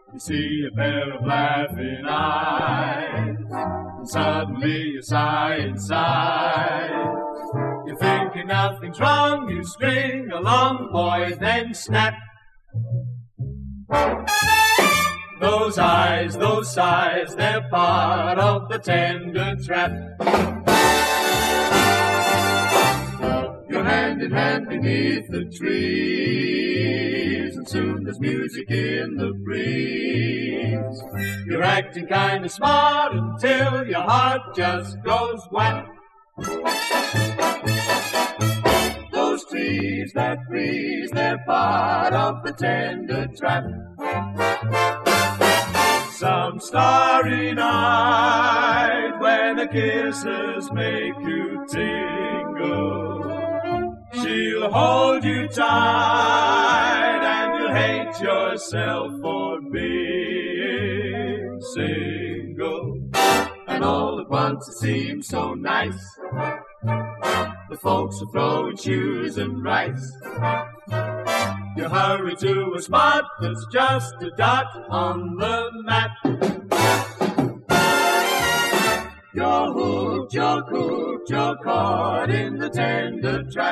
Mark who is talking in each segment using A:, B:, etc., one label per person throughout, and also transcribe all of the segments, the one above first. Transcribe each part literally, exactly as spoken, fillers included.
A: You see a pair of laughing eyes, and suddenly you sigh inside. You're thinking nothing's wrong, you string along, boy, then snap. Those eyes, those sighs, they're part of the tender trap. You're hand in hand beneath the trees, and soon there's music in the breeze. You're acting kinda smart until your heart just goes whack. Those trees that breeze, they're part of the tender trap. Some starry night when the kisses make you tingle, she'll hold you tight and you'll hate yourself for being single. And all at once it seems so nice, the folks are throwing shoes and rice. You hurry to a spot that's just a dot on the map. You're hooked, you're cooked, you're caught in the tender trap.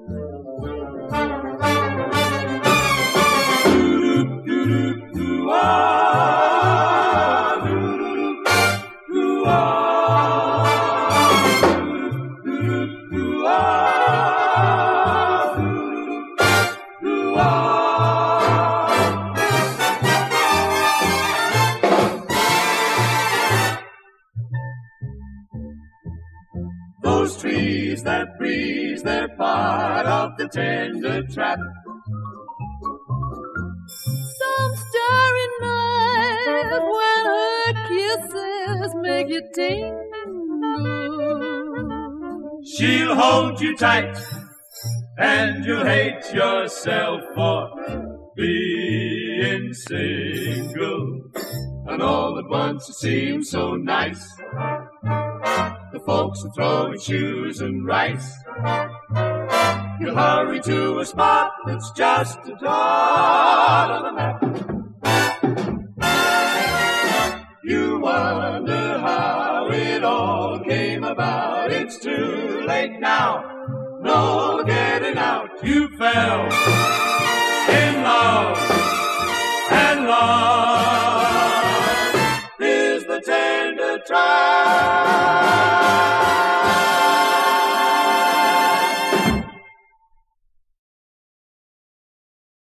A: Those trees that breeze, they're part of the tender trap.
B: Some starry night when her kisses make you tingle,
A: she'll hold you tight and you'll hate yourself for being single. And all at once it seems so nice, the folks are throwing shoes and rice. You'll hurry to a spot that's just a dot on the map. You wonder how it all came about. It's too late now, no getting out. You fell in love, and love is the tender trap.